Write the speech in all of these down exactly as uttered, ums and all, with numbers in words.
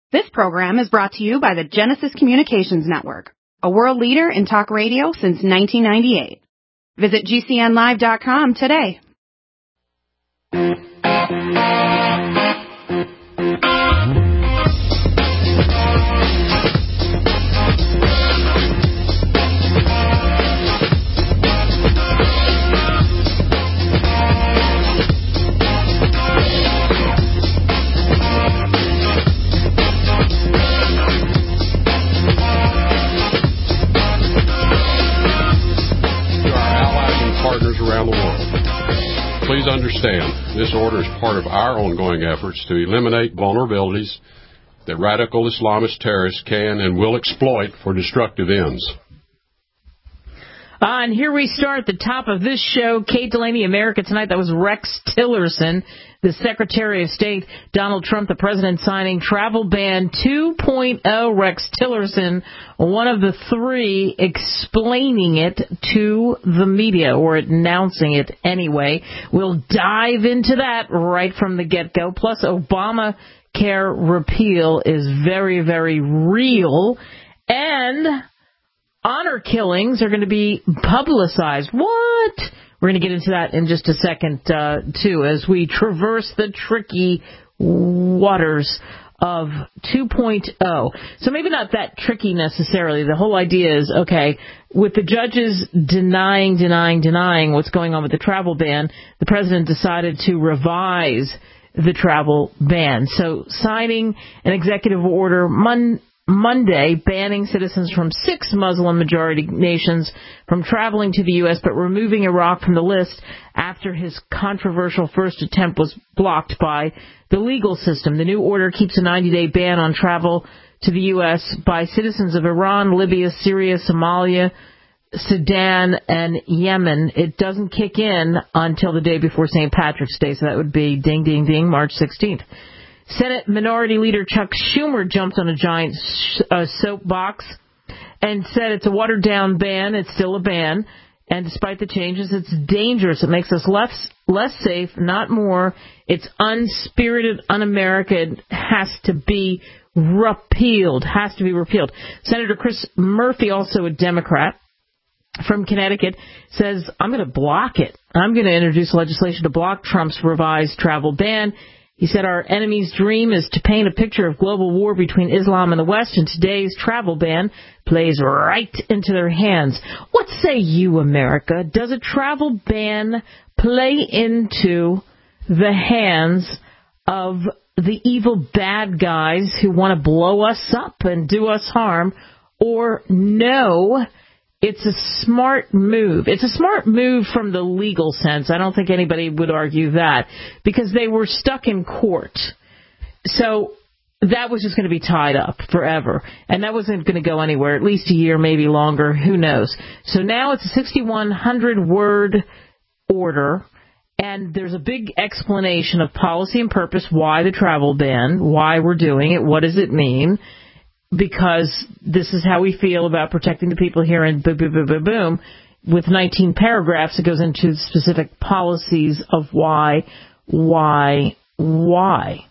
This program is brought to you by the Genesis Communications Network, a world leader in talk radio since nineteen ninety-eight. Visit G C N live dot com today. Please understand, this order is part of our ongoing efforts to eliminate vulnerabilities that radical Islamist terrorists can and will exploit for destructive ends. Uh, and here we start at the top of this show. Kate Delaney, America Tonight. That was Rex Tillerson, the Secretary of State. Donald Trump, the president, signing travel ban two point oh. Rex Tillerson, one of the three, explaining it to the media, or announcing it anyway. We'll dive into that right from the get-go. Plus, Obamacare repeal is very, very real. And honor killings are going to be publicized. What? We're going to get into that in just a second, uh, too, as we traverse the tricky waters of two point oh. So maybe not that tricky necessarily. The whole idea is, okay, with the judges denying, denying, denying what's going on with the travel ban, the president decided to revise the travel ban. So signing an executive order Monday, Monday, banning citizens from six Muslim-majority nations from traveling to the U S, but removing Iraq from the list after his controversial first attempt was blocked by the legal system. The new order keeps a ninety-day ban on travel to the U S by citizens of Iran, Libya, Syria, Somalia, Sudan, and Yemen. It doesn't kick in until the day before Saint Patrick's Day, so that would be ding, ding, ding, March sixteenth. Senate Minority Leader Chuck Schumer jumped on a giant uh, soapbox and said it's a watered-down ban. It's still a ban. And despite the changes, it's dangerous. It makes us less, less safe, not more. It's unspirited, un-American. It has to be repealed. Has to be repealed. Senator Chris Murphy, also a Democrat from Connecticut, says, I'm going to block it. I'm going to introduce legislation to block Trump's revised travel ban. He said, our enemy's dream is to paint a picture of global war between Islam and the West, and today's travel ban plays right into their hands. What say you, America? Does a travel ban play into the hands of the evil bad guys who want to blow us up and do us harm, or no, it's a smart move? It's a smart move from the legal sense. I don't think anybody would argue that, because they were stuck in court. So that was just going to be tied up forever. And that wasn't going to go anywhere, at least a year, maybe longer. Who knows? So now it's a sixty-one hundred word order. And there's a big explanation of policy and purpose, why the travel ban, why we're doing it, what does it mean, because this is how we feel about protecting the people here, and boom, boom, boom, boom, boom. With nineteen paragraphs, it goes into specific policies of why, why, why.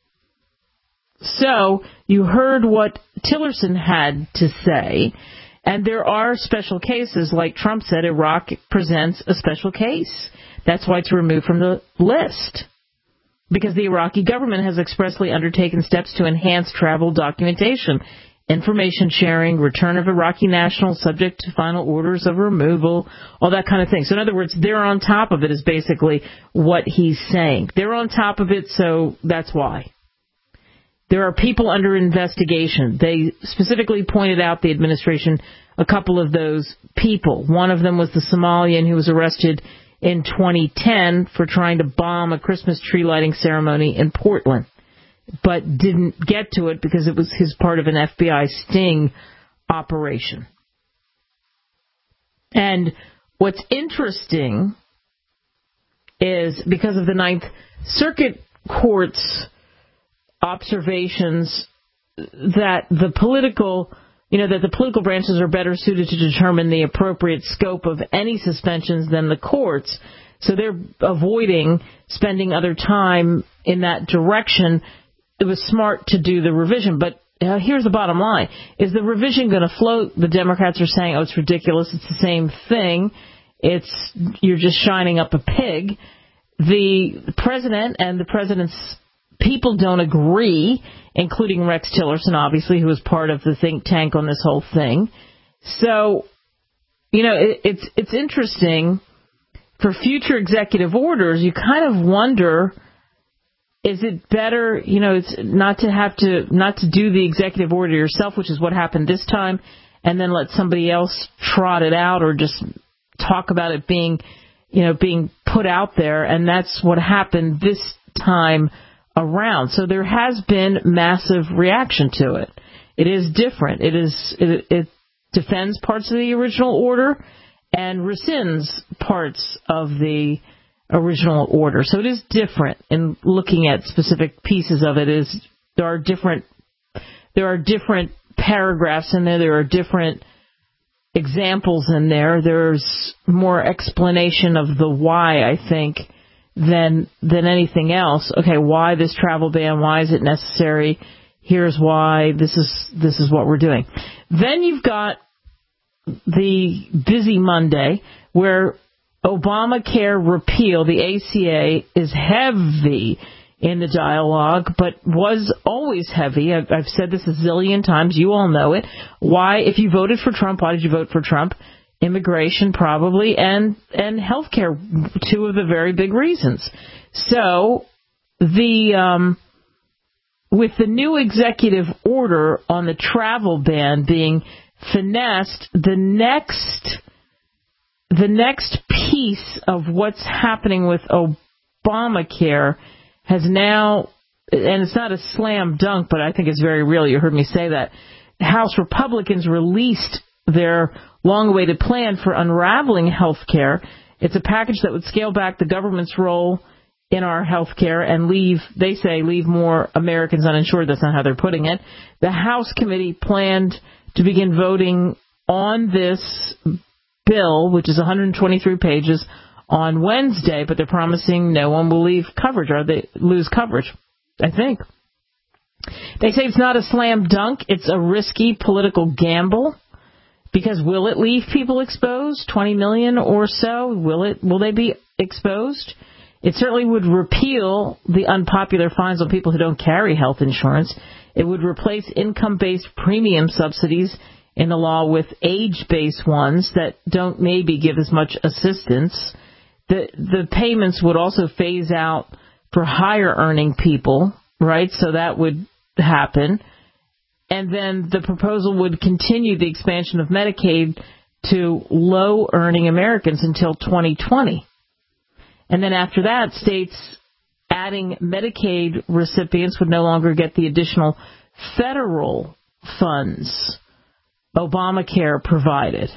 So you heard what Tillerson had to say, and there are special cases. Like Trump said, Iraq presents a special case. That's why it's removed from the list, because the Iraqi government has expressly undertaken steps to enhance travel documentation, information sharing, return of Iraqi nationals subject to final orders of removal, all that kind of thing. So in other words, they're on top of it is basically what he's saying. They're on top of it, so that's why. There are people under investigation. They specifically pointed out, the administration, a couple of those people. One of them was the Somalian who was arrested in twenty ten for trying to bomb a Christmas tree lighting ceremony in Portland, but didn't get to it because it was his part of an F B I sting operation. And what's interesting is, because of the Ninth Circuit Court's observations that the political you know, that the political branches are better suited to determine the appropriate scope of any suspensions than the courts. So they're avoiding spending other time in that direction. it was smart to do the revision. But uh, here's the bottom line. Is the revision going to float? The Democrats are saying, oh, it's ridiculous. It's the same thing. It's you're just shining up a pig. The president and the president's people don't agree, including Rex Tillerson, obviously, who was part of the think tank on this whole thing. So, you know, it, it's it's interesting. For future executive orders, you kind of wonder, is it better, you know, it's not to have to not to do the executive order yourself, which is what happened this time, and then let somebody else trot it out or just talk about it being, you know, being put out there, and that's what happened this time around. So there has been massive reaction to it. It is different. It is it, it defends parts of the original order and rescinds parts of the original order. So it is different in looking at specific pieces of it. Is there are different there are different paragraphs in there. There are different examples in there. There's more explanation of the why, I think, than than anything else. Okay, why this travel ban? Why is it necessary? Here's why. This is this is what we're doing. Then you've got the busy Monday, where Obamacare repeal, the A C A, is heavy in the dialogue, but was always heavy. I've, I've said this a zillion times. You all know it. Why, if you voted for Trump, why did you vote for Trump? Immigration, probably, and, and health care, two of the very big reasons. So the um, with the new executive order on the travel ban being finessed, the next the next piece of what's happening with Obamacare has now, and it's not a slam dunk, but I think it's very real. You heard me say that. House Republicans released their long-awaited plan for unraveling health care. It's a package that would scale back the government's role in our health care and leave, they say, leave more Americans uninsured. That's not how they're putting it. The House committee planned to begin voting on this bill, which is one hundred twenty-three pages, on Wednesday, but they're promising no one will leave coverage or they lose coverage, I think. They say it's not a slam dunk. It's a risky political gamble, because will it leave people exposed? twenty million or so? Will it? Will they be exposed? It certainly would repeal the unpopular fines on people who don't carry health insurance. It would replace income-based premium subsidies in the law with age-based ones that don't maybe give as much assistance. The the payments would also phase out for higher-earning people, right? So that would happen. And then the proposal would continue the expansion of Medicaid to low-earning Americans until twenty twenty. And then after that, states adding Medicaid recipients would no longer get the additional federal funds Obamacare provided.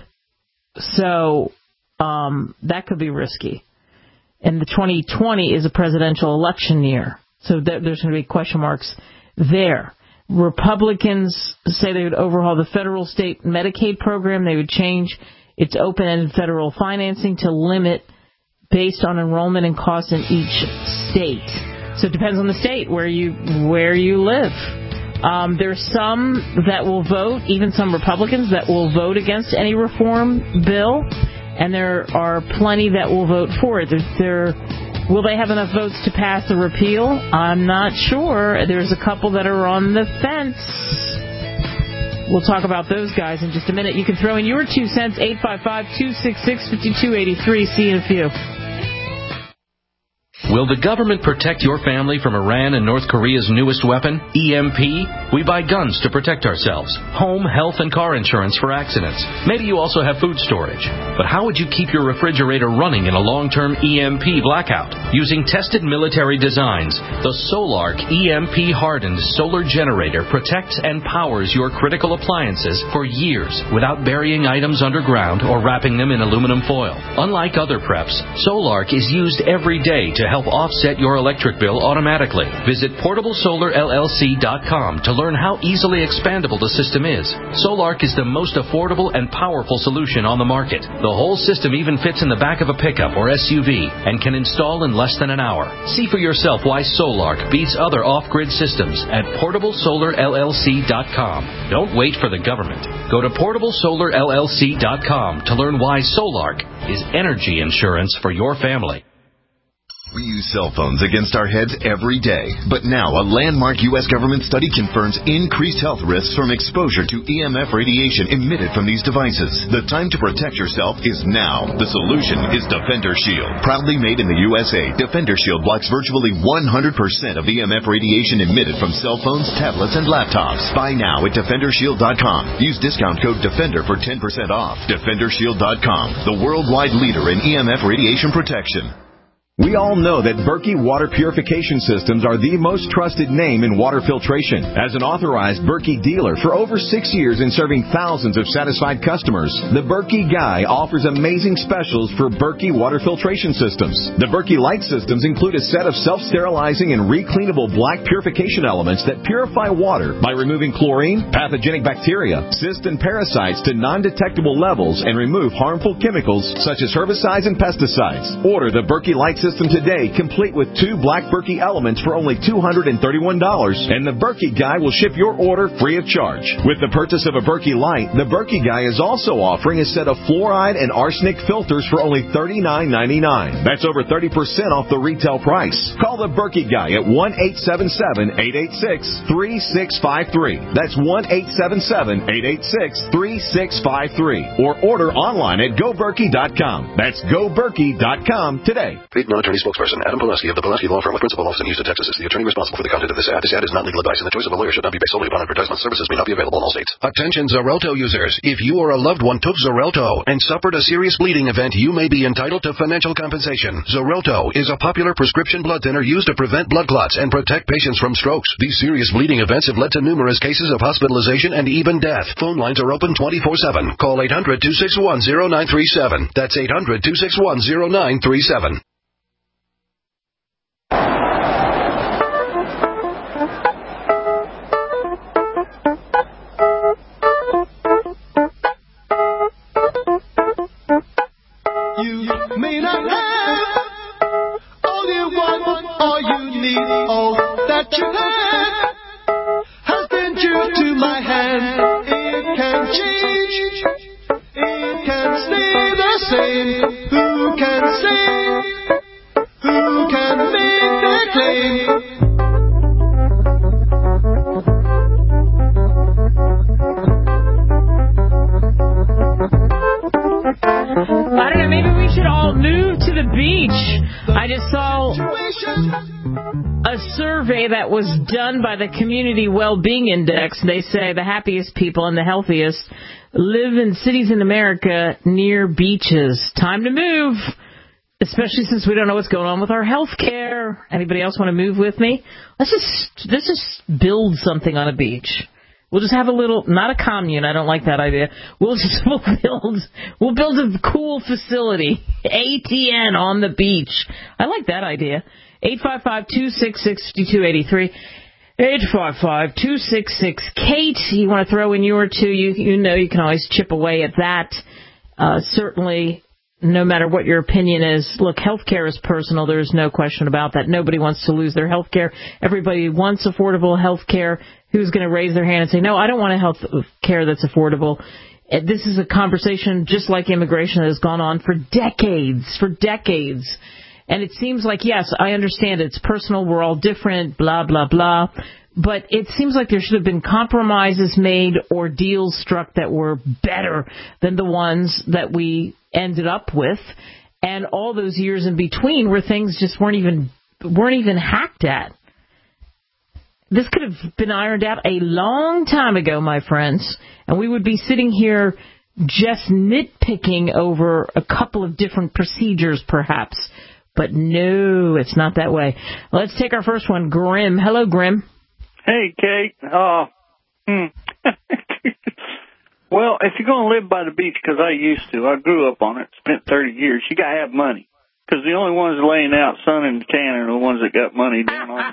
So um, that could be risky. And the twenty twenty is a presidential election year, so th- there's going to be question marks there. Republicans say they would overhaul the federal state Medicaid program. They would change its open-ended federal financing to limit based on enrollment and cost in each state. So it depends on the state where you where you live. Um, there's some that will vote, even some Republicans that will vote against any reform bill, and there are plenty that will vote for it. There, there, will they have enough votes to pass the repeal? I'm not sure. There's a couple that are on the fence. We'll talk about those guys in just a minute. You can throw in your two cents, eight five five, two six six, five two eight three. See you in a few. Will the government protect your family from Iran and North Korea's newest weapon, E M P? We buy guns to protect ourselves, home, health, and car insurance for accidents. Maybe you also have food storage. But how would you keep your refrigerator running in a long-term E M P blackout? Using tested military designs, the Solark E M P-hardened solar generator protects and powers your critical appliances for years without burying items underground or wrapping them in aluminum foil. Unlike other preps, Solark is used every day to help offset your electric bill automatically. Visit portable solar L L C dot com to learn how easily expandable the system is. Solark is the most affordable and powerful solution on the market. The whole system even fits in the back of a pickup or S U V and can install in less than an hour. See for yourself why Solark beats other off-grid systems at portable solar L L C dot com. Don't wait for the government. Go to portable solar L L C dot com to learn why Solark is energy insurance for your family. We use cell phones against our heads every day, but now a landmark U S government study confirms increased health risks from exposure to E M F radiation emitted from these devices. The time to protect yourself is now. The solution is Defender Shield. Proudly made in the U S A, Defender Shield blocks virtually one hundred percent of E M F radiation emitted from cell phones, tablets, and laptops. Buy now at defender shield dot com. Use discount code DEFENDER for ten percent off. defender shield dot com, the worldwide leader in E M F radiation protection. We all know that Berkey Water Purification Systems are the most trusted name in water filtration. As an authorized Berkey dealer for over six years and serving thousands of satisfied customers, the Berkey Guy offers amazing specials for Berkey Water Filtration Systems. The Berkey Light Systems include a set of self-sterilizing and recleanable black purification elements that purify water by removing chlorine, pathogenic bacteria, cysts, and parasites to non-detectable levels and remove harmful chemicals such as herbicides and pesticides. Order the Berkey Light System today, complete with two black Berkey elements for only two hundred thirty-one dollars, and the Berkey Guy will ship your order free of charge. With the purchase of a Berkey Light, the Berkey Guy is also offering a set of fluoride and arsenic filters for only thirty-nine ninety-nine. That's over thirty percent off the retail price. Call the Berkey Guy at one eight seven seven, eight eight six, three six five three. That's one eight seven seven, eight eight six, three six five three. Or order online at go berkey dot com. That's go berkey dot com today. Attorney spokesperson Adam Pulaski of the Pulaski Law Firm with principal office in Houston, Texas, is the attorney responsible for the content of this ad. This ad is not legal advice, and the choice of a lawyer should not be based solely upon advertisement. Services may not be available in all states. Attention Xarelto users. If you or a loved one took Xarelto and suffered a serious bleeding event, you may be entitled to financial compensation. Xarelto is a popular prescription blood thinner used to prevent blood clots and protect patients from strokes. These serious bleeding events have led to numerous cases of hospitalization and even death. Phone lines are open twenty-four seven. Call eight hundred, two six one, zero nine three seven. That's eight hundred, two six one, zero nine three seven. You may not have all you want, all you need, all that you have has been due to my hand. It can change, it can stay the same. Who can say, who can make that claim? I don't know, maybe we should all move to the beach. I just saw a survey that was done by the Community Well-Being Index. They say the happiest people and the healthiest live in cities in America near beaches. Time to move, especially since we don't know what's going on with our health care. Anybody else want to move with me? Let's just, let's just build something on a beach. We'll just have a little, not a commune. I don't like that idea. We'll just we'll build we'll build a cool facility, A T N on the beach. I like that idea. eight five five, two six six, two two eight three. eight five five, two six six, Kate. You want to throw in your two? You you know you can always chip away at that. Uh, certainly, no matter what your opinion is. Look, health care is personal. There's no question about that. Nobody wants to lose their health care. Everybody wants affordable health care. Who's going to raise their hand and say, no, I don't want a health care that's affordable? This is a conversation just like immigration that has gone on for decades, for decades. And it seems like, yes, I understand it's personal. We're all different, blah, blah, blah. But it seems like there should have been compromises made or deals struck that were better than the ones that we ended up with. And all those years in between where things just weren't even weren't even hacked at. This could have been ironed out a long time ago, my friends, and we would be sitting here just nitpicking over a couple of different procedures, perhaps. But no, it's not that way. Let's take our first one, Grim. Hello, Grim. Hey, Kate. Uh, hmm. Well, if you're going to live by the beach, because I used to, I grew up on it, spent thirty years, you got to have money. Because the only ones laying out sun and tan are the ones that got money down on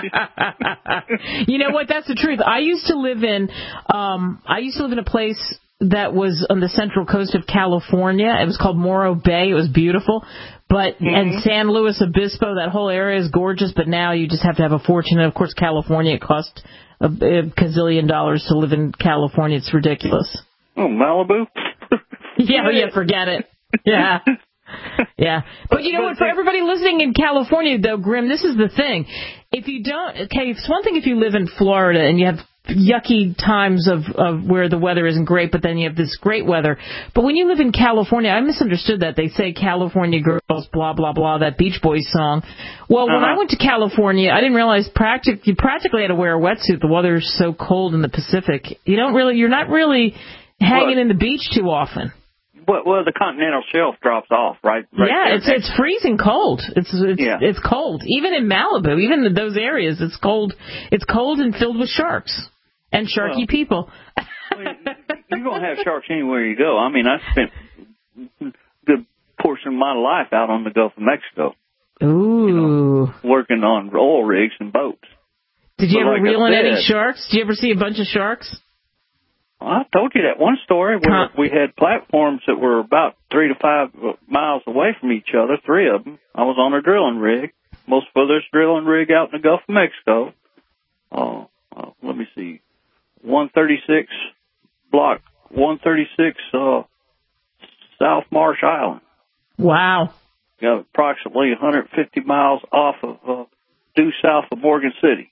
the beach. You know what? That's the truth. I used to live in, um, I used to live in a place that was on the central coast of California. It was called Morro Bay. It was beautiful. But, mm-hmm. and San Luis Obispo, that whole area is gorgeous, but now you just have to have a fortune. And of course, California, it costs a, a gazillion dollars to live in California. It's ridiculous. Oh, Malibu? yeah, yeah, forget it. Yeah. Yeah. But you know what, for everybody listening in California, though, Grim, this is the thing. If you don't, okay, it's one thing if you live in Florida and you have yucky times of, of where the weather isn't great, but then you have this great weather. But when you live in California, I misunderstood that. They say California girls, blah, blah, blah, that Beach Boys song. Well, uh-huh. when I went to California, I didn't realize practic- you practically had to wear a wetsuit. The weather's so cold in the Pacific. You don't really, you're not really hanging what? in the beach too often. Well, well, the continental shelf drops off, right? right yeah, there. it's it's freezing cold. It's it's yeah. it's cold. Even in Malibu, even in those areas, it's cold. It's cold and filled with sharks and sharky well, people. well, you're gonna have sharks anywhere you go. I mean, I spent a good portion of my life out on the Gulf of Mexico. Ooh, you know, working on oil rigs and boats. Did you but ever like reel in said, any sharks? Did you ever see a bunch of sharks? I told you that one story where we had platforms that were about three to five miles away from each other, three of them. I was on a drilling rig, most furthest drilling rig out in the Gulf of Mexico. Uh, uh, let me see, one thirty-six block, one thirty-six uh, South Marsh Island. Wow. Got approximately one hundred fifty miles off of uh, due south of Morgan City.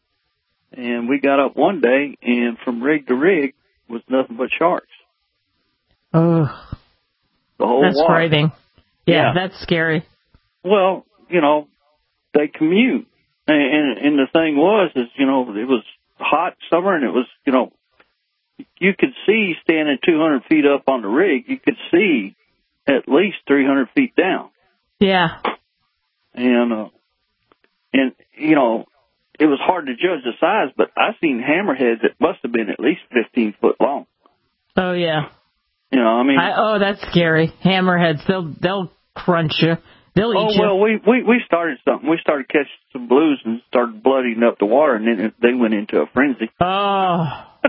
And we got up one day, and from rig to rig was nothing but sharks. Oh, the whole that's water. frightening. Yeah, yeah, that's scary. Well, you know, they commute, and, and, and the thing was, is you know, it was hot summer, and it was, you know, you could see standing two hundred feet up on the rig, you could see at least three hundred feet down. Yeah, and uh, and you know. It was hard to judge the size, but I seen hammerheads that must have been at least fifteen foot long. Oh yeah. You know, I mean. I, oh, that's scary. Hammerheads, they'll they'll crunch you. They'll oh, eat you. Oh well, we, we we started something. We started catching some blues and started blooding up the water, and then they went into a frenzy. Oh.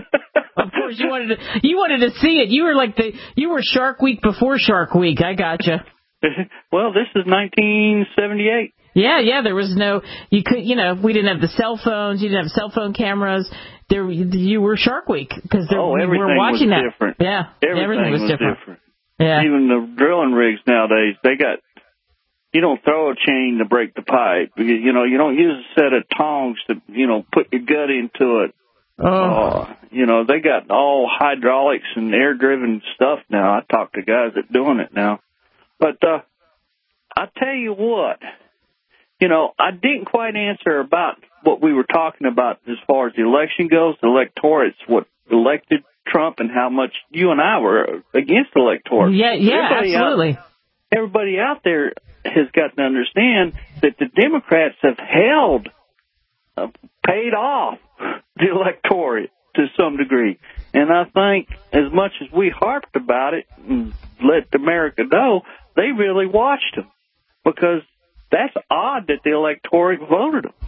Of course, you wanted to you wanted to see it. You were like the you were Shark Week before Shark Week. I gotcha. Well, this is nineteen seventy-eight. Yeah, yeah, there was no, you could, you know, we didn't have the cell phones, you didn't have cell phone cameras. There, you were Shark Week because oh, we were watching was that. Different. Yeah, everything, everything was, was different. different. Yeah, even the drilling rigs nowadays, they got. You don't throw a chain to break the pipe. You, you know, you don't use a set of tongs to, you know, put your gut into it. Oh, uh, you know, they got all hydraulics and air-driven stuff now. I talk to guys that doing it now, but uh, I tell you what. You know, I didn't quite answer about what we were talking about as far as the election goes. The electorate's what elected Trump and how much you and I were against the electorate. Yeah, yeah, everybody absolutely. Out, everybody out there has got to understand that the Democrats have held, uh, paid off the electorate to some degree. And I think as much as we harped about it and let America know, they really watched them because that's odd that the electorate voted them.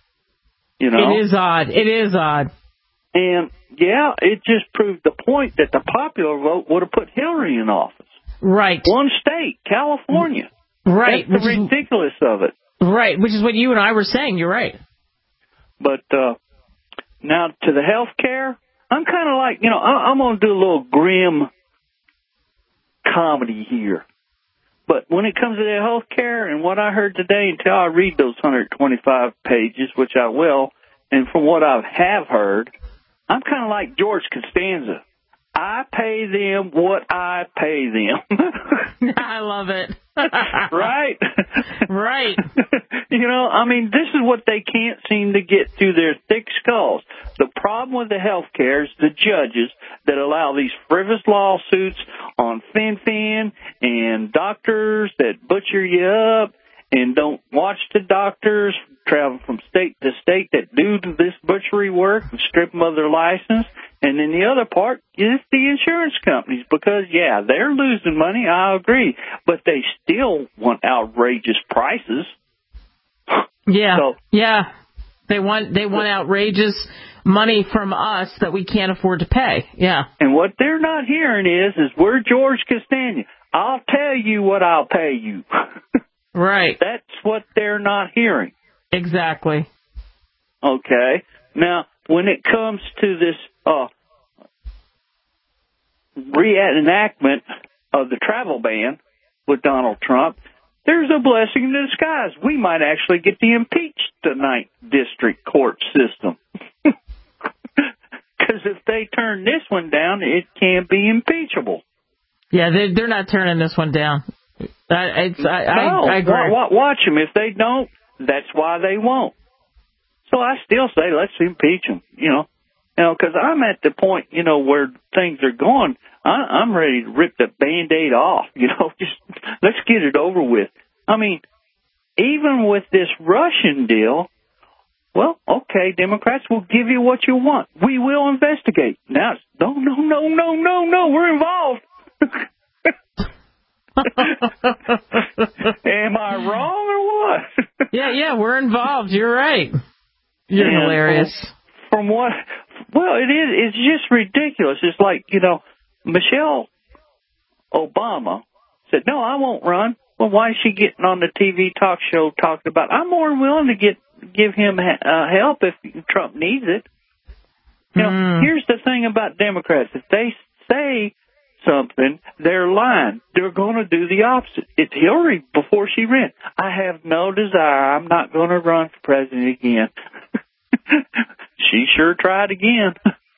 You know? It is odd. It is odd. And, yeah, it just proved the point that the popular vote would have put Hillary in office. Right. One state, California. Right. That's the ridiculous of it. Right, which is what you and I were saying. You're right. But uh, now to the health care, I'm kind of like, you know, I'm going to do a little grim comedy here. But when it comes to the health care and what I heard today, until I read those one hundred twenty-five pages, which I will, and from what I have heard, I'm kind of like George Costanza. I pay them what I pay them. I love it. Right? Right. You know, I mean, this is what they can't seem to get through their thick skulls. The problem with the health care is the judges that allow these frivolous lawsuits on Fin-Fin and doctors that butcher you up and don't watch the doctors travel from state to state that do this butchery work and strip them of their license. And And then the other part is the insurance companies because, yeah, they're losing money. I agree. But they still want outrageous prices. Yeah. So, yeah. They want they want outrageous money from us that we can't afford to pay. Yeah. And what they're not hearing is, is we're George Costanza. I'll tell you what I'll pay you. Right. That's what they're not hearing. Exactly. Okay. Now, when it comes to this uh, reenactment of the travel ban with Donald Trump, there's a blessing in disguise. We might actually get to impeach the Ninth District Court system. Because if they turn this one down, it can be impeachable. Yeah, they, they're not turning this one down. I, it's, I, no, I, I agree. Watch them. If they don't, that's why they won't. So I still say let's impeach them, you know. You know, because I'm at the point, you know, where things are going. I, I'm ready to rip the Band-Aid off, you know. Just let's get it over with. I mean, even with this Russian deal, well, okay, Democrats will give you what you want. We will investigate. Now, it's, no, no, no, no, no, no, we're involved. Am I wrong or what? yeah, yeah, we're involved. You're right. You're and hilarious. From, from what? Well, it is. It's just ridiculous. It's like, you know, Michelle Obama said, "No, I won't run." Well, why is she getting on the T V talk show talking about? I'm more than willing to get give him uh, help if Trump needs it. You know, mm. here's the thing about Democrats: if they say something, they're lying. They're going to do the opposite. It's Hillary before she ran. I have no desire. I'm not going to run for president again. She sure tried again.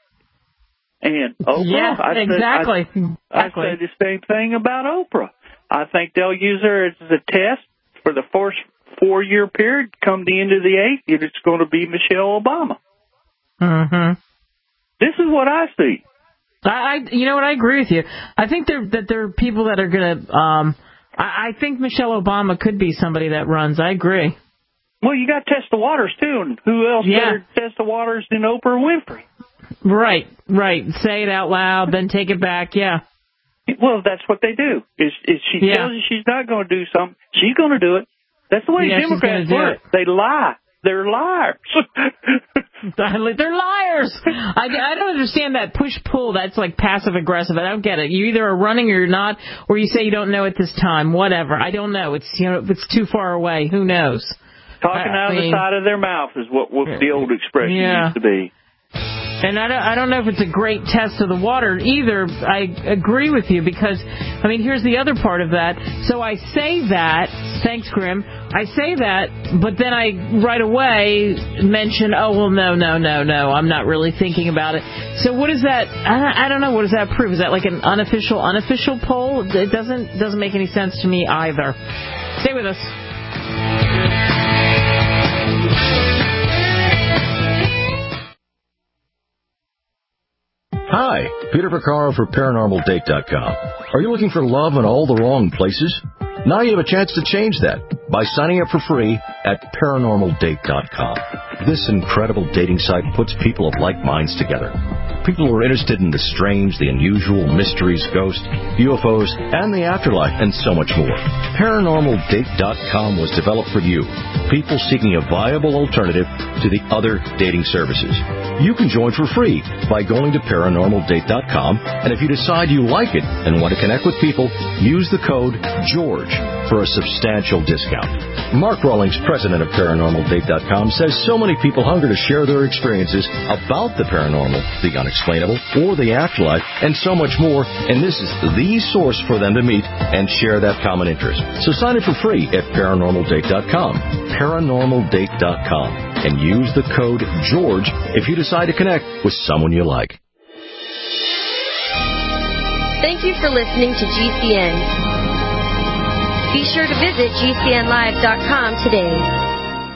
And Oprah, yeah, I said, exactly. I, exactly. I said the same thing about Oprah. I think they'll use her as a test for the first four-year period. Come the end of the eighth, and it's going to be Michelle Obama. Mm-hmm. This is what I see. I, I, you know what? I agree with you. I think there that there are people that are going to. Um, I, I think Michelle Obama could be somebody that runs. I agree. Well, you got to test the waters too, and who else yeah. better to test the waters than Oprah Winfrey? Right, right. Say it out loud, then take it back. Yeah. Well, that's what they do. Is, is she yeah. tells you she's not going to do something, she's going to do it. That's the way yeah, Democrats work. They lie. They're liars. They're liars. I, I don't understand that push-pull. That's like passive-aggressive. I don't get it. You either are running or you're not, or you say you don't know at this time. Whatever. I don't know. It's you know it's too far away. Who knows? Talking I, out I of mean, the side of their mouth is what, what the old expression yeah. used to be. And I don't, I don't know if it's a great test of the water either. I agree with you because, I mean, here's the other part of that. So I say that, thanks, Grim, I say that, but then I right away mention, oh, well, no, no, no, no, I'm not really thinking about it. So what is that? I, I don't know. What does that prove? Is that like an unofficial, unofficial poll? It doesn't, doesn't make any sense to me either. Stay with us. Hi, Peter Vaccaro for Paranormal Date dot com. Are you looking for love in all the wrong places? Now you have a chance to change that by signing up for free at Paranormal Date dot com. This incredible dating site puts people of like minds together. People who are interested in the strange, the unusual, mysteries, ghosts, U F Os, and the afterlife, and so much more. Paranormal Date dot com was developed for you, people seeking a viable alternative to the other dating services. You can join for free by going to Paranormal Date dot com, and if you decide you like it and want to connect with people, use the code GEORGE for a substantial discount. Mark Rawlings, president of Paranormal Date dot com, says so many people hunger to share their experiences about the paranormal, the unexplainable, or the afterlife, and so much more, and this is the source for them to meet and share that common interest. So sign up for free at Paranormal Date dot com, Paranormal Date dot com, and use the code GEORGE if you decide to connect with someone you like. Thank you for listening to G C N. Be sure to visit G C N live dot com today.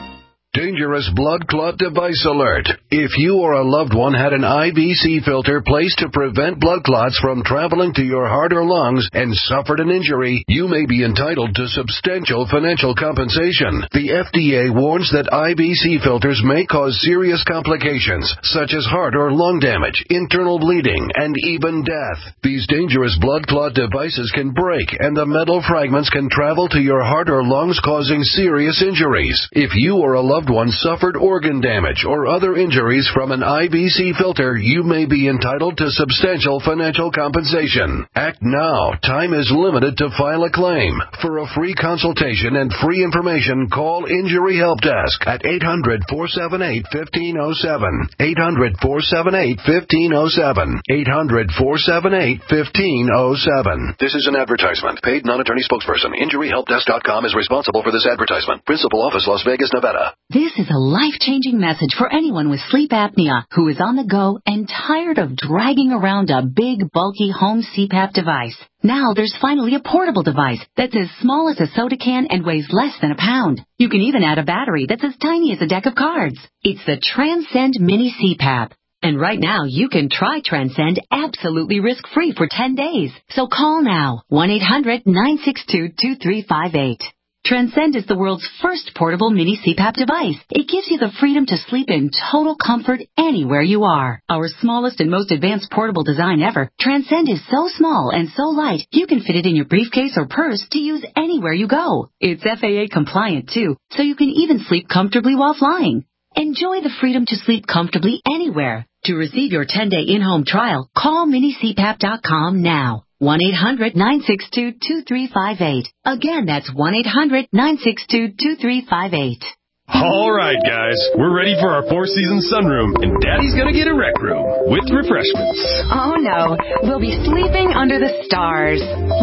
Dangerous blood clot device alert. If you or a loved one had an I V C filter placed to prevent blood clots from traveling to your heart or lungs and suffered an injury, you may be entitled to substantial financial compensation. The F D A warns that I V C filters may cause serious complications, such as heart or lung damage, internal bleeding, and even death. These dangerous blood clot devices can break, and the metal fragments can travel to your heart or lungs, causing serious injuries. If you or a loved one suffered organ damage or other injuries from an I V C filter, you may be entitled to substantial financial compensation. Act now. Time is limited to file a claim. For a free consultation and free information, call Injury Help Desk at eight hundred, four seven eight, one five zero seven. eight hundred, four seven eight, one five zero seven. eight hundred, four seven eight, one five zero seven. This is an advertisement. Paid non-attorney spokesperson. Injury Help Desk dot com is responsible for this advertisement. Principal office, Las Vegas, Nevada. This is a life-changing message for anyone with sleep apnea who is on the go and tired of dragging around a big, bulky home C PAP device. Now there's finally a portable device that's as small as a soda can and weighs less than a pound. You can even add a battery that's as tiny as a deck of cards. It's the Transcend Mini C PAP. And right now, you can try Transcend absolutely risk-free for ten days. So call now, one eight hundred, nine six two, two three five eight. Transcend is the world's first portable mini C PAP device. It gives you the freedom to sleep in total comfort anywhere you are. Our smallest and most advanced portable design ever, Transcend is so small and so light, you can fit it in your briefcase or purse to use anywhere you go. It's F A A compliant too, so you can even sleep comfortably while flying. Enjoy the freedom to sleep comfortably anywhere. To receive your ten-day in-home trial, call mini C PAP dot com now. one eight hundred, nine six two, two three five eight. Again, that's one eight hundred, nine six two, two three five eight. All right, guys, we're ready for our Four Seasons sunroom, and Daddy's gonna get a rec room with refreshments. Oh, no. We'll be sleeping under the stars.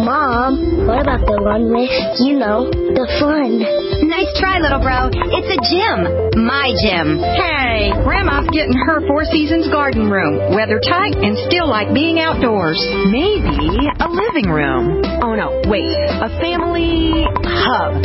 Mom, what about the one with, you know, the fun? Nice try, little bro. It's a gym. My gym. Hey, Grandma's getting her Four Seasons garden room. Weather tight and still like being outdoors. Maybe a living room. Oh, no, wait. A family hub.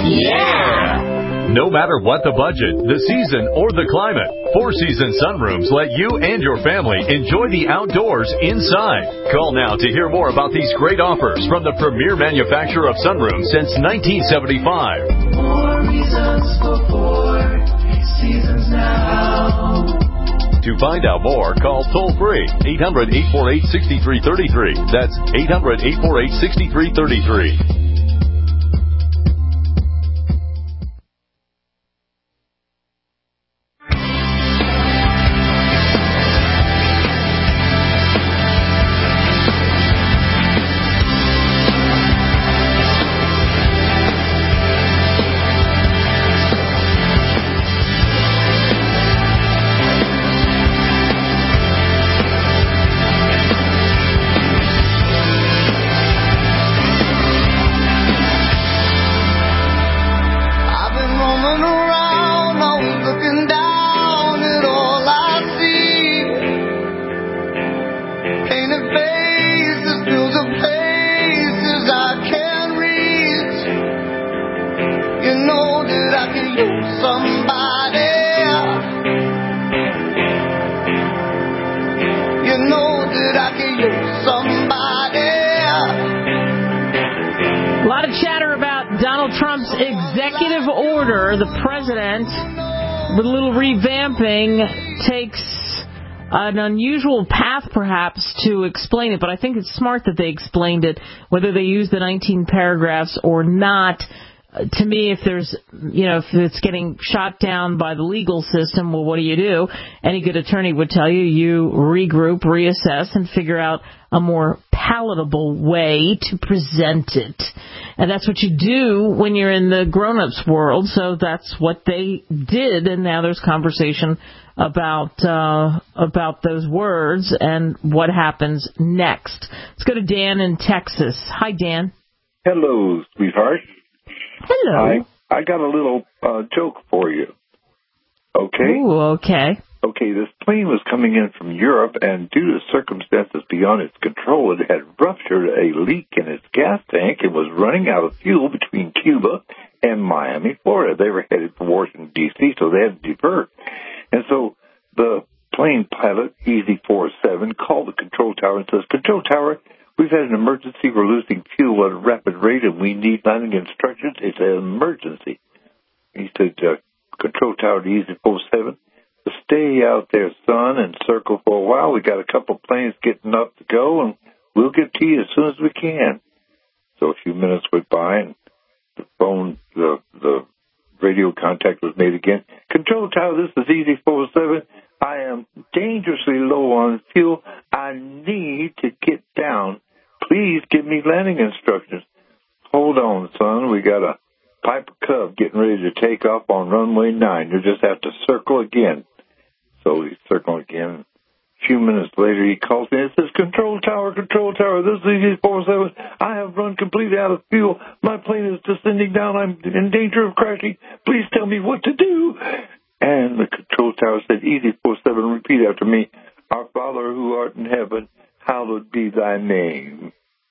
Yeah! No matter what the budget, the season, or the climate, Four Seasons Sunrooms let you and your family enjoy the outdoors inside. Call now to hear more about these great offers from the premier manufacturer of sunrooms since nineteen seventy-five. More reasons for Four Seasons now. To find out more, call toll-free eight hundred, eight four eight, six three three three. That's eight hundred, eight four eight, six three three three. Takes an unusual path, perhaps, to explain it, but I think it's smart that they explained it, whether they use the nineteen paragraphs or not. To me, if there's, you know, if it's getting shot down by the legal system, well, what do you do? Any good attorney would tell you, you regroup, reassess, and figure out a more palatable way to present it. And that's what you do when you're in the grown-ups world, so that's what they did, and now there's conversation about uh, about those words and what happens next. Let's go to Dan in Texas. Hi, Dan. Hello, sweetheart. Hello. I, I got a little uh, joke for you. Okay? Ooh, okay. Okay, this plane was coming in from Europe, and due to circumstances beyond its control, it had ruptured a leak in its gas tank and was running out of fuel between Cuba and Miami, Florida. They were headed for Washington, D C, so they had to divert. And so the plane pilot, E Z four seven, called the control tower and says, "Control tower, we've had an emergency. We're losing fuel at a rapid rate, and we need landing instructions. It's an emergency." He said, uh, "Control tower to E Z four seven, stay out there, son, and circle for a while. We got a couple planes getting up to go, and we'll get to you as soon as we can." So a few minutes went by, and the phone, the the radio contact was made again. "Control tower, this is E Z four seven. I am dangerously low on fuel. I need to get down. Please give me landing instructions." "Hold on, son. We got a Piper Cub getting ready to take off on runway nine. You just have to circle again." So he's circling again. A few minutes later, he calls me and says, "Control tower, control tower, this is E Z four seven. I have run completely out of fuel. My plane is descending down. I'm in danger of crashing. Please tell me what to do." And the control tower said, "E Z four seven, repeat after me. Our Father who art in heaven, hallowed be thy name."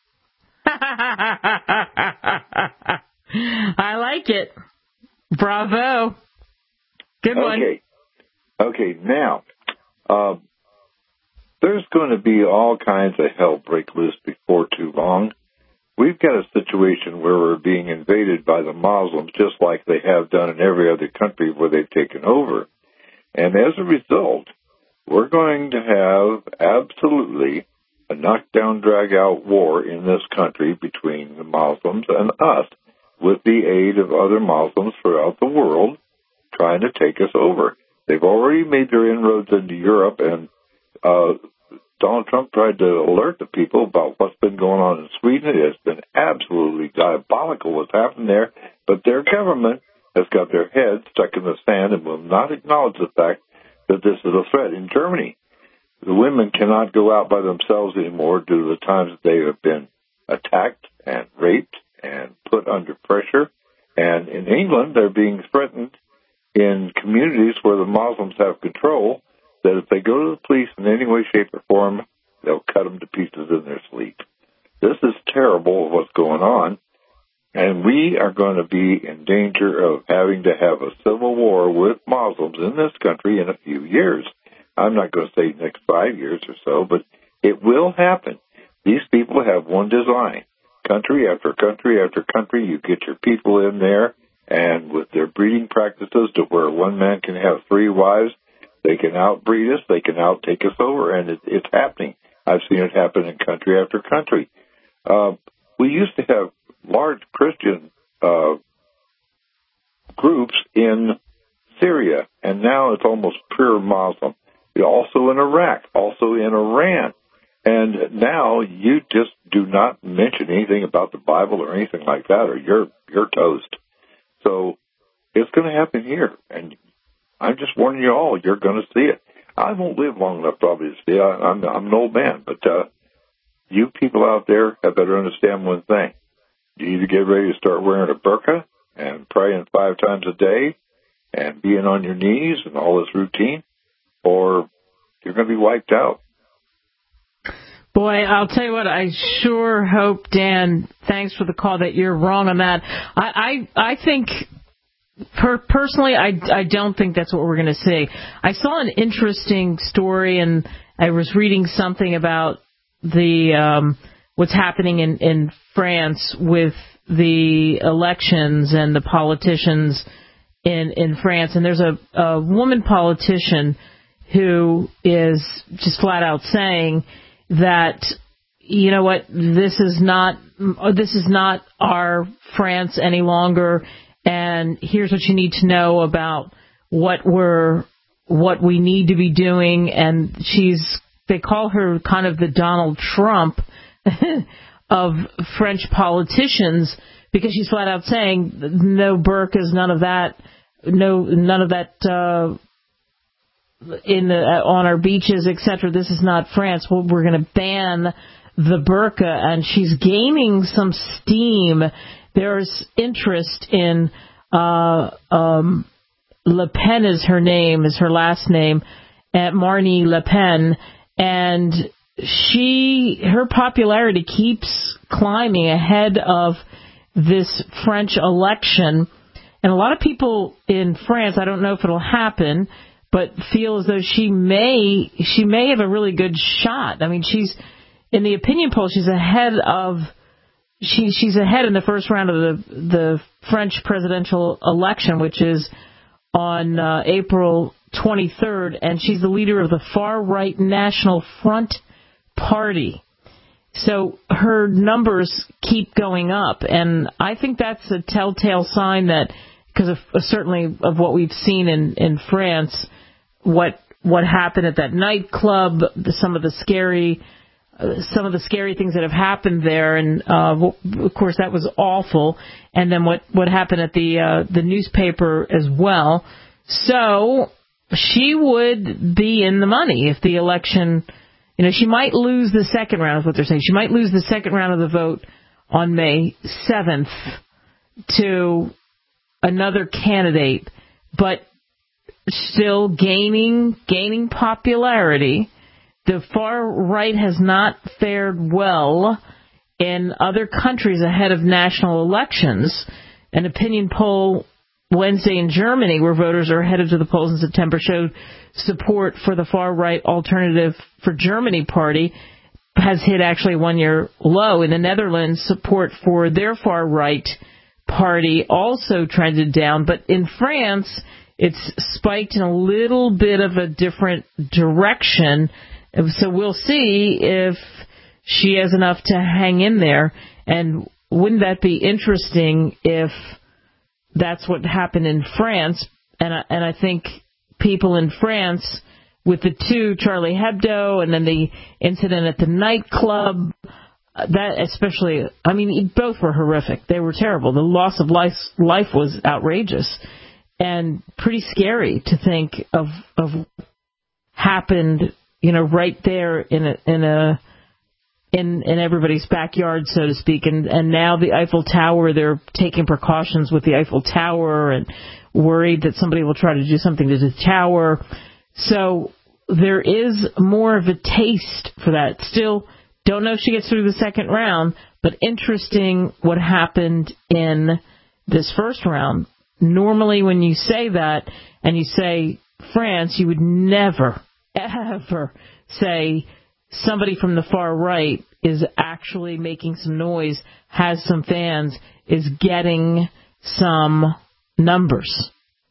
I like it. Bravo. Good one. Okay. Okay, now, uh, there's going to be all kinds of hell break loose before too long. We've got a situation where we're being invaded by the Muslims, just like they have done in every other country where they've taken over. And as a result, we're going to have absolutely a knockdown, drag-out war in this country between the Muslims and us, with the aid of other Muslims throughout the world trying to take us over. They've already made their inroads into Europe, and uh, Donald Trump tried to alert the people about what's been going on in Sweden. It has been absolutely diabolical what's happened there, but their government has got their head stuck in the sand and will not acknowledge the fact that this is a threat. In Germany, the women cannot go out by themselves anymore due to the times that they have been attacked and raped and put under pressure. And in England, they're being threatened in communities where the Muslims have control, that if they go to the police in any way, shape, or form, they'll cut them to pieces in their sleep. This is terrible what's going on, and we are going to be in danger of having to have a civil war with Muslims in this country in a few years. I'm not going to say next five years or so, but it will happen. These people have one design. Country after country after country, you get your people in there, and with their breeding practices to where one man can have three wives, they can outbreed us, they can outtake us over, and it, it's happening. I've seen it happen in country after country. Uh, we used to have large Christian uh, groups in Syria, and now it's almost pure Muslim. Also in Iraq, also in Iran. And now you just do not mention anything about the Bible or anything like that, or you're you're toast. So it's going to happen here, and I'm just warning you all, you're going to see it. I won't live long enough probably to see it. I, I'm, I'm an old man, but uh, you people out there have better understand one thing. You either get ready to start wearing a burqa and praying five times a day and being on your knees and all this routine, or you're going to be wiped out. Boy, I'll tell you what, I sure hope, Dan, thanks for the call, that you're wrong on that. I I, I think, per, personally, I, I don't think that's what we're going to see. I saw an interesting story, and I was reading something about the um, what's happening in, in France with the elections and the politicians in, in France. And there's a, a woman politician who is just flat out saying that, you know what, this is not this is not our France any longer, and here's what you need to know about what we're what we need to be doing. And she's they call her kind of the Donald Trump of French politicians, because she's flat out saying no burqas, none of that, no none of that. Uh, in the, on our beaches, et cetera. This is not France. Well, we're going to ban the burqa, and she's gaining some steam. There's interest in uh, um, Le Pen is her name, is her last name, at Marine Le Pen, and she her popularity keeps climbing ahead of this French election. And a lot of people in France, I don't know if it'll happen, but feel as though she may she may have a really good shot. I mean, she's in the opinion poll, she's ahead of she she's ahead in the first round of the the French presidential election, which is on uh, April twenty-third, and she's the leader of the far-right National Front Party. So her numbers keep going up, and I think that's a telltale sign that, because of uh, certainly of what we've seen in, in France, what what happened at that nightclub, the, some of the scary uh, some of the scary things that have happened there, and uh, of course that was awful. And then what what happened at the uh, the newspaper as well. So she would be in the money if the election. You know, she might lose the second round, is what they're saying. She might lose the second round of the vote on May seventh to another candidate, but still gaining gaining popularity. The far right has not fared well in other countries ahead of national elections. An opinion poll Wednesday in Germany, where voters are headed to the polls in September, showed support for the far-right Alternative for Germany party has hit actually one-year low. In the Netherlands, support for their far-right party also trended down. But in France, it's spiked in a little bit of a different direction. So we'll see if she has enough to hang in there. And wouldn't that be interesting if that's what happened in France? And I, and I think people in France, with the two, Charlie Hebdo and then the incident at the nightclub, that especially, I mean, both were horrific. They were terrible. The loss of life, life was outrageous and pretty scary to think of of happened, you know, right there in a in a in in everybody's backyard, so to speak. And and now the Eiffel Tower, they're taking precautions with the Eiffel Tower and worried that somebody will try to do something to the tower. So there is more of a taste for that. Still, don't know if she gets through the second round, but interesting what happened in this first round. Normally when you say that and you say France, you would never, ever say somebody from the far right is actually making some noise, has some fans, is getting some numbers.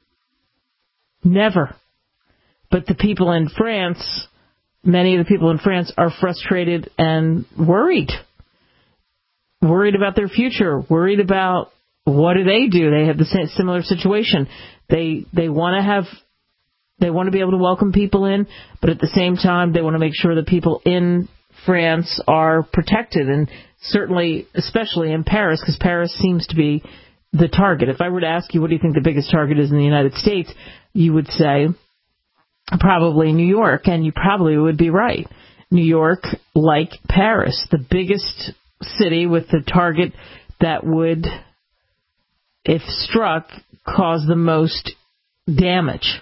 Never. But the people in France, many of the people in France are frustrated and worried. Worried about their future. Worried about what do they do? They have the same, similar situation. They they want to have, they want to be able to welcome people in, but at the same time they want to make sure that people in France are protected, and certainly, especially in Paris, because Paris seems to be the target. If I were to ask you what do you think the biggest target is in the United States, you would say probably New York, and you probably would be right. New York, like Paris, the biggest city with the target that would, if struck, cause the most damage.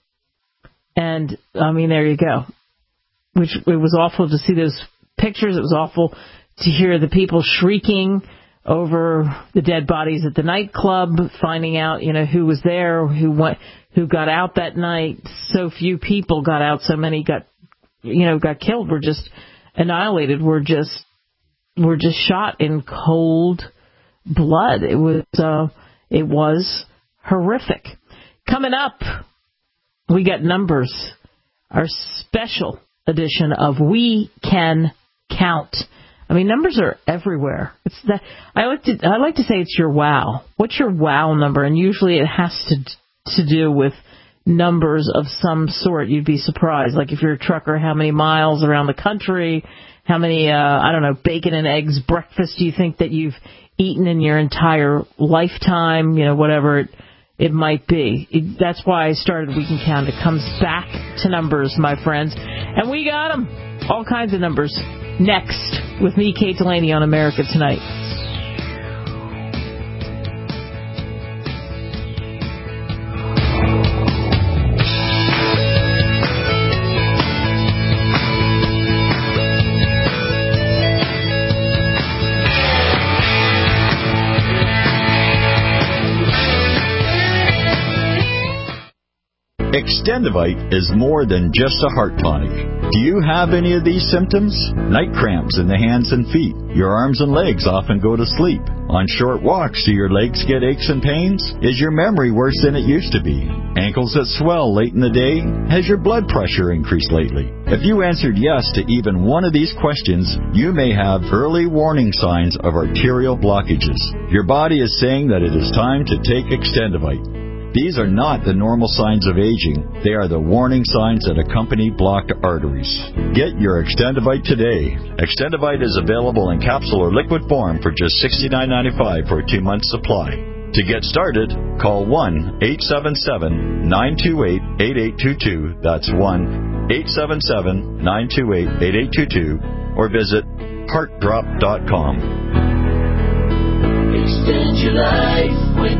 And, I mean, there you go. Which, it was awful to see those pictures. It was awful to hear the people shrieking over the dead bodies at the nightclub, finding out, you know, who was there, who went, who got out that night. So few people got out. So many got, you know, got killed. Were just annihilated. Were just, were just shot in cold blood. It was, uh, it was horrific. Coming up, we got numbers. Our special edition of We Can Count. I mean, numbers are everywhere. It's that I like to I like to say it's your wow. What's your wow number? And usually it has to to do with numbers of some sort. You'd be surprised. Like if you're a trucker, how many miles around the country? How many uh, I don't know bacon and eggs breakfast do you think that you've eaten in your entire lifetime? You know, whatever it, it might be. It, that's why I started We Can Count. It comes back to numbers, my friends, and we got them. All kinds of numbers. Next, with me, Kate Delaney, on America Tonight. Extendivite is more than just a heart tonic. Do you have any of these symptoms? Night cramps in the hands and feet. Your arms and legs often go to sleep. On short walks, do your legs get aches and pains? Is your memory worse than it used to be? Ankles that swell late in the day? Has your blood pressure increased lately? If you answered yes to even one of these questions, you may have early warning signs of arterial blockages. Your body is saying that it is time to take Extendivite. These are not the normal signs of aging. They are the warning signs that accompany blocked arteries. Get your Extendivite today. Extendivite is available in capsule or liquid form for just sixty-nine ninety-five for a two-month supply. To get started, call one eight seven seven, nine two eight, eight eight two two. That's one eight seven seven, nine two eight, eight eight two two. Or visit heart drop dot com. Extend your life with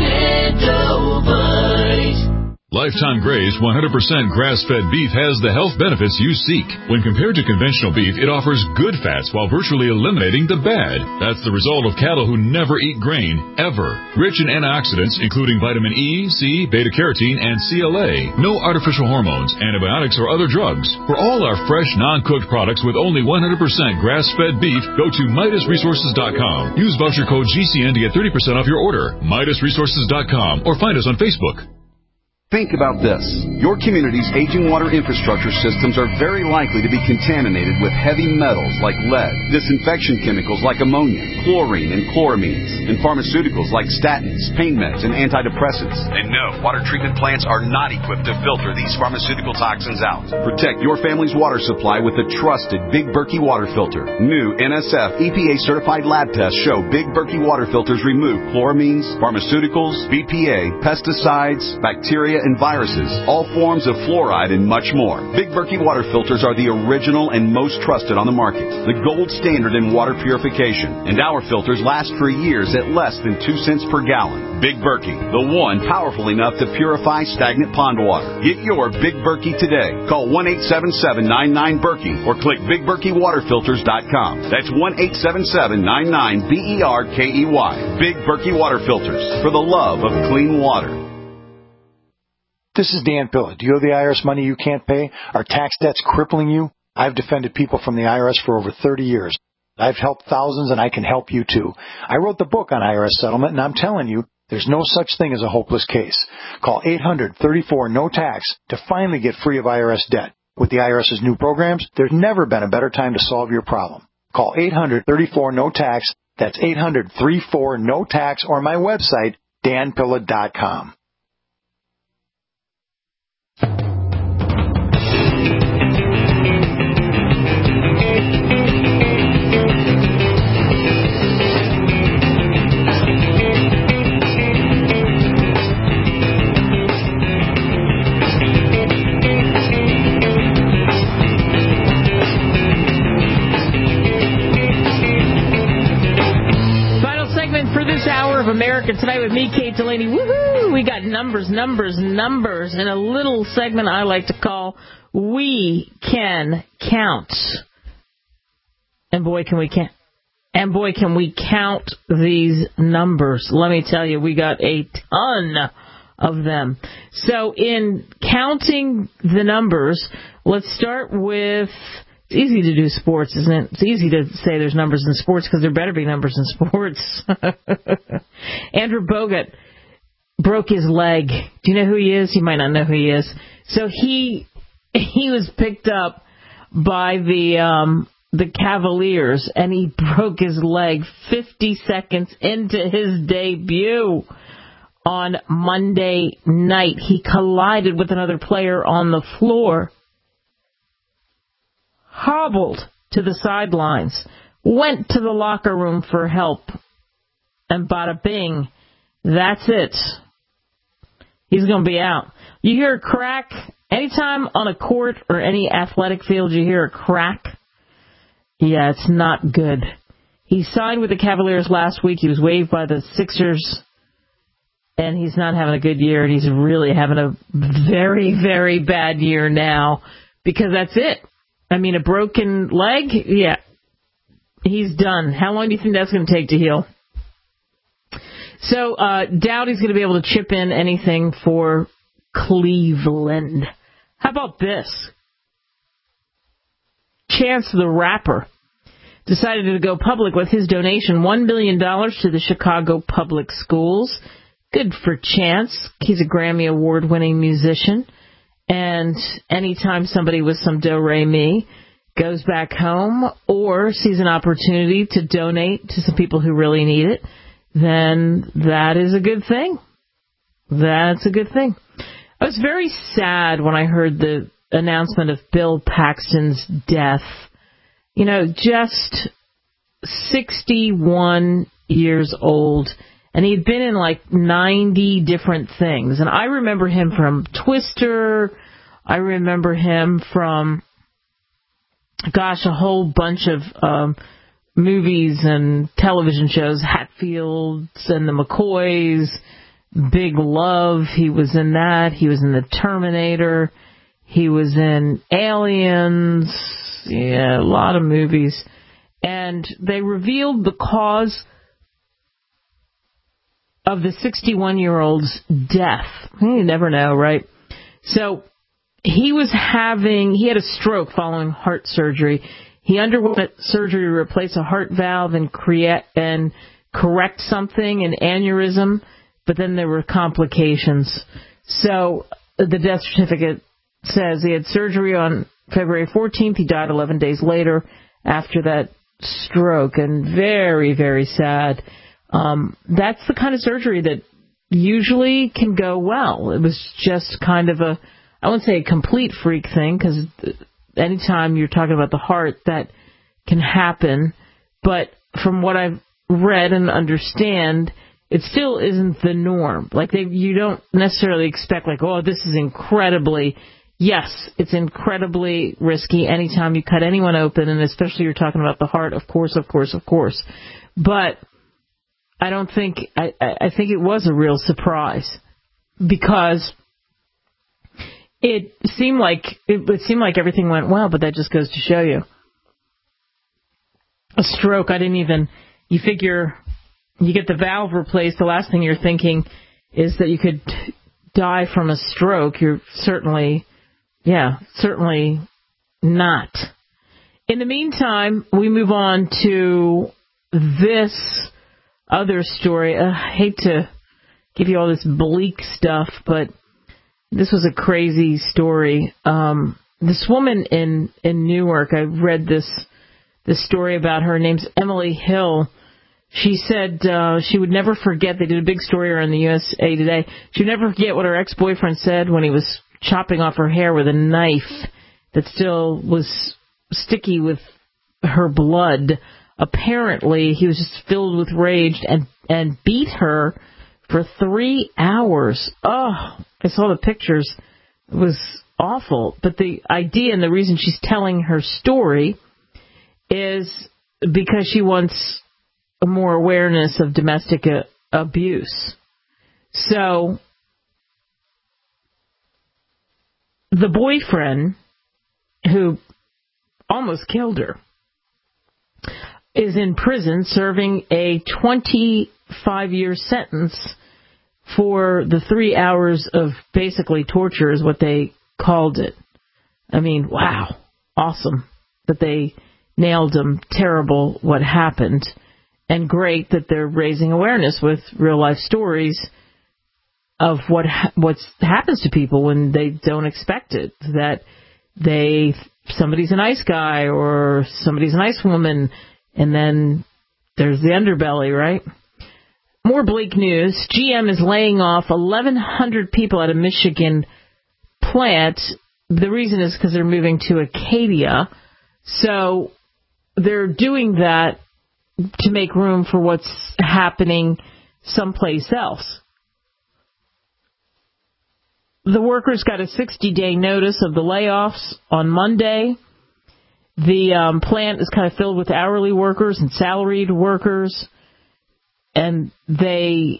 Extendivite. Lifetime Graze one hundred percent grass-fed beef has the health benefits you seek. When compared to conventional beef, it offers good fats while virtually eliminating the bad. That's the result of cattle who never eat grain, ever. Rich in antioxidants, including vitamin E, C, beta-carotene, and C L A. No artificial hormones, antibiotics, or other drugs. For all our fresh, non-cooked products with only one hundred percent grass-fed beef, go to Midas Resources dot com. Use voucher code G C N to get thirty percent off your order. Midas Resources dot com or find us on Facebook. Think about this. Your community's aging water infrastructure systems are very likely to be contaminated with heavy metals like lead, disinfection chemicals like ammonia, chlorine and chloramines, and pharmaceuticals like statins, pain meds, and antidepressants. And no, water treatment plants are not equipped to filter these pharmaceutical toxins out. Protect your family's water supply with the trusted Big Berkey water filter. New N S F E P A-certified lab tests show Big Berkey water filters remove chloramines, pharmaceuticals, B P A, pesticides, bacteria, and viruses, all forms of fluoride, and much more. Big Berkey water filters are the original and most trusted on the market, the gold standard in water purification, and our filters last for years at less than two cents per gallon. Big Berkey, the one powerful enough to purify stagnant pond water. Get your Big Berkey today. Call one eight seven seven, nine nine, Berkey or click big berkey water filters dot com. That's one eight seven seven, nine nine, B E R K E Y. Big Berkey water filters, for the love of clean water. This is Dan Pilla. Do you owe the I R S money you can't pay? Are tax debts crippling you? I've defended people from the I R S for over thirty years. I've helped thousands, and I can help you too. I wrote the book on I R S settlement, and I'm telling you, there's no such thing as a hopeless case. Call eight hundred, thirty-four, no tax to finally get free of I R S debt. With the IRS's new programs, there's never been a better time to solve your problem. Call eight hundred, thirty-four, no tax. That's eight hundred, thirty-four, no tax, or my website, dan pilla dot com. Of America Tonight with me, Kate Delaney. Woohoo! We got numbers, numbers, numbers, and a little segment I like to call We Can Count. And boy, can we count. And boy, can we count these numbers. Let me tell you, we got a ton of them. So in counting the numbers, let's start with... It's easy to do sports, isn't it? It's easy to say there's numbers in sports because there better be numbers in sports. Andrew Bogut broke his leg. Do you know who he is? You might not know who he is. So he he was picked up by the um, the Cavaliers, and he broke his leg fifty seconds into his debut on Monday night. He collided with another player on the floor, hobbled to the sidelines, went to the locker room for help, and bada bing, that's it. He's going to be out. You hear a crack, anytime on a court or any athletic field you hear a crack, yeah, it's not good. He signed with the Cavaliers last week. He was waived by the Sixers, and he's not having a good year, and he's really having a very, very bad year now because that's it. I mean, a broken leg, yeah, he's done. How long do you think that's going to take to heal? So, uh, doubt he's going to be able to chip in anything for Cleveland. How about this? Chance the Rapper decided to go public with his donation, one million dollars to the Chicago Public Schools. Good for Chance. He's a Grammy Award-winning musician. And anytime somebody with some do-re-mi goes back home or sees an opportunity to donate to some people who really need it, then that is a good thing. That's a good thing. I was very sad when I heard the announcement of Bill Paxton's death. You know, just sixty-one years old, and he'd been in like ninety different things. And I remember him from Twister. I remember him from, gosh, a whole bunch of um, movies and television shows, Hatfields and the McCoys, Big Love. He was in that. He was in The Terminator. He was in Aliens. Yeah, a lot of movies. And they revealed the cause of the sixty-one-year-old's death. You never know, right? So he was having, he had a stroke following heart surgery. He underwent surgery to replace a heart valve and create and correct something, an aneurysm, but then there were complications. So the death certificate says he had surgery on February fourteenth. He died eleven days later after that stroke, and very, very sad. Um, that's the kind of surgery that usually can go well. It was just kind of a, I wouldn't say a complete freak thing, because anytime you're talking about the heart, that can happen. But from what I've read and understand, it still isn't the norm. Like, they, you don't necessarily expect, like, oh, this is incredibly, yes, it's incredibly risky anytime you cut anyone open, and especially you're talking about the heart, of course, of course, of course. But I don't think, I, I think it was a real surprise, because it seemed like, it, it seemed like everything went well, but that just goes to show you. A stroke, I didn't even, you figure, you get the valve replaced, the last thing you're thinking is that you could die from a stroke. You're certainly, yeah, certainly not. In the meantime, we move on to this other story. Uh, I hate to give you all this bleak stuff, but this was a crazy story. Um, this woman in, in Newark, I read this, this story about her. Her name's Emily Hill. She said uh, she would never forget, they did a big story around the U S A Today, she would never forget what her ex-boyfriend said when he was chopping off her hair with a knife that still was sticky with her blood. Apparently, he was just filled with rage and, and beat her for three hours. Oh, I saw the pictures. It was awful. But the idea and the reason she's telling her story is because she wants more awareness of domestic uh, abuse. So the boyfriend who almost killed her is in prison serving a twenty-five-year sentence for the three hours of basically torture is what they called it. I mean, wow. Awesome that they nailed him. Terrible what happened. And great that they're raising awareness with real-life stories of what what happens to people when they don't expect it. That they somebody's a nice guy or somebody's a nice woman, and then there's the underbelly, right? More bleak news. G M is laying off eleven hundred people at a Michigan plant. The reason is because they're moving to Acadia. So they're doing that to make room for what's happening someplace else. The workers got a sixty-day notice of the layoffs on Monday. The um, plant is kind of filled with hourly workers and salaried workers, and they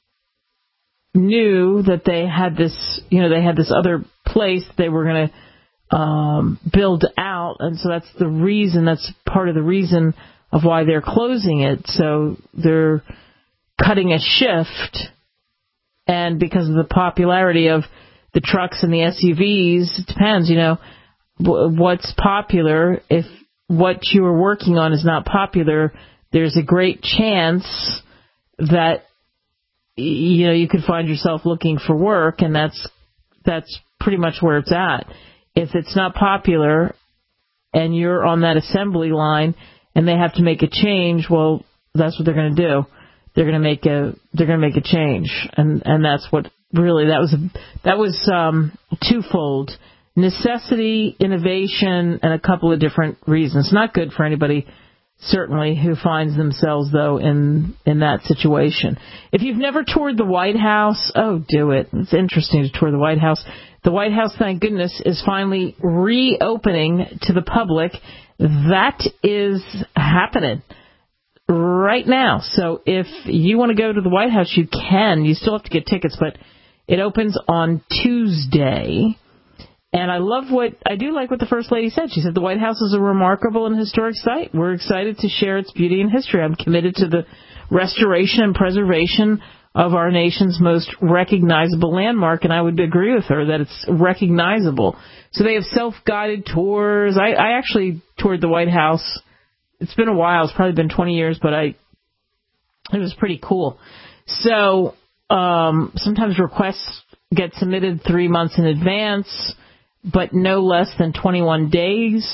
knew that they had this, you know, they had this other place they were going to um, build out, and so that's the reason, that's part of the reason of why they're closing it. So they're cutting a shift, and because of the popularity of the trucks and the S U Vs. It depends, you know, what's popular. If what you are working on is not popular, there's a great chance that, you know, you could find yourself looking for work, and that's that's pretty much where it's at. If it's not popular and you're on that assembly line and they have to make a change, well, that's what they're going to do. They're going to make a they're going to make a change, and and that's what really that was a, that was um, twofold: necessity, innovation, and a couple of different reasons. Not good for anybody, certainly, who finds themselves though in in that situation. If you've never toured the White House, oh, do it. It's interesting to tour the White House. The White House, thank goodness, is finally reopening to the public. That is happening right now. So if you want to go to the White House, you can. You still have to get tickets, but it opens on Tuesday. And I love what, I do like what the First Lady said. She said the White House is a remarkable and historic site. We're excited to share its beauty and history. I'm committed to the restoration and preservation of our nation's most recognizable landmark, and I would agree with her that it's recognizable. So they have self-guided tours. I, I actually toured the White House. It's been a while. It's probably been twenty years, but I it was pretty cool. So um, sometimes requests get submitted three months in advance, but no less than twenty-one days.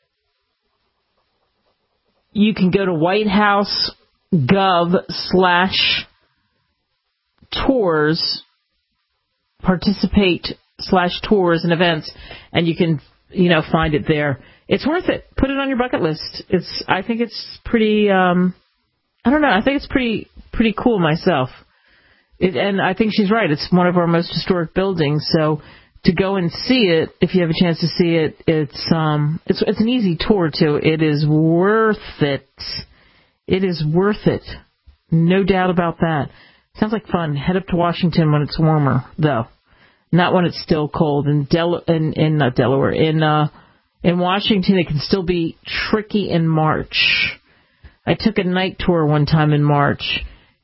You can go to whitehouse.gov slash tours, participate slash tours and events, and you can, you know, find it there. It's worth it. Put it on your bucket list. It's, I think it's pretty, um, I don't know, I think it's pretty, pretty cool myself. It, and I think she's right. It's one of our most historic buildings, so to go and see it, if you have a chance to see it, it's, um, it's, it's an easy tour too. It is worth it. It is worth it. No doubt about that. Sounds like fun. Head up to Washington when it's warmer, though. Not when it's still cold. In Del in, in not Delaware. In uh in Washington, it can still be tricky in March. I took a night tour one time in March.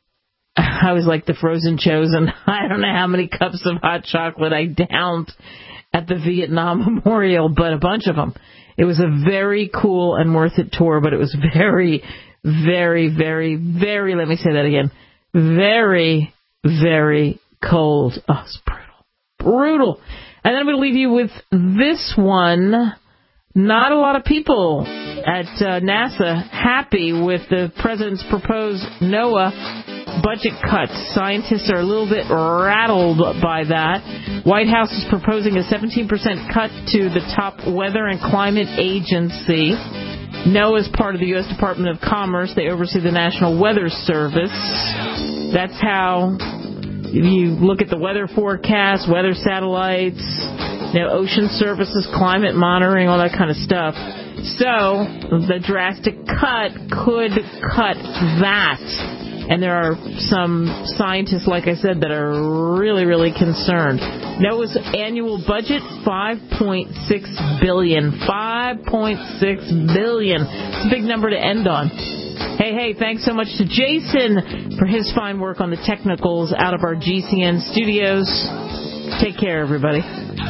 I was like the Frozen Chosen. I don't know how many cups of hot chocolate I downed at the Vietnam Memorial, but a bunch of them. It was a very cool and worth it tour, but it was very, very, very, very, let me say that again, very, very cold. Oh, it's brutal. Brutal. And then I'm going to leave you with this one. Not a lot of people at uh, NASA happy with the president's proposed NOAA budget cuts. Scientists are a little bit rattled by that. White House is proposing a seventeen percent cut to the top weather and climate agency. NOAA is part of the U S Department of Commerce. They oversee the National Weather Service. That's how you look at the weather forecast, weather satellites, you know, ocean services, climate monitoring, all that kind of stuff. So the drastic cut could cut that. And there are some scientists, like I said, that are really, really concerned. NOAA's annual budget, five point six billion dollars. five point six billion dollars. It's a big number to end on. Hey, hey, thanks so much to Jason for his fine work on the technicals out of our G C N studios. Take care, everybody.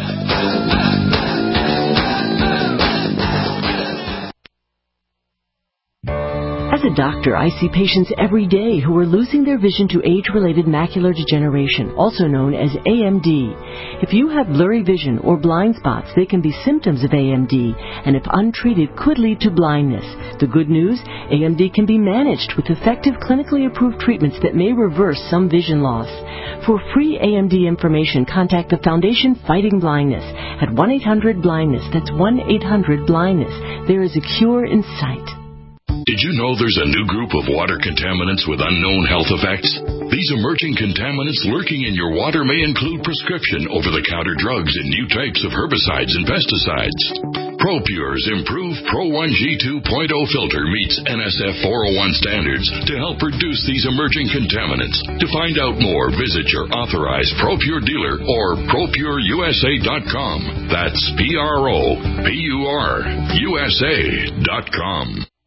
As a doctor, I see patients every day who are losing their vision to age-related macular degeneration, also known as A M D. If you have blurry vision or blind spots, they can be symptoms of A M D, and if untreated, could lead to blindness. The good news, A M D can be managed with effective clinically approved treatments that may reverse some vision loss. For free A M D information, contact the Foundation Fighting Blindness at one eight hundred blindness. That's one eight hundred blindness. There is a cure in sight. Did you know there's a new group of water contaminants with unknown health effects? These emerging contaminants lurking in your water may include prescription over-the-counter drugs and new types of herbicides and pesticides. ProPure's improved Pro one G two point oh filter meets N S F four oh one standards to help reduce these emerging contaminants. To find out more, visit your authorized ProPure dealer or pro pure U S A dot com. That's P R O P U R U S A dot com.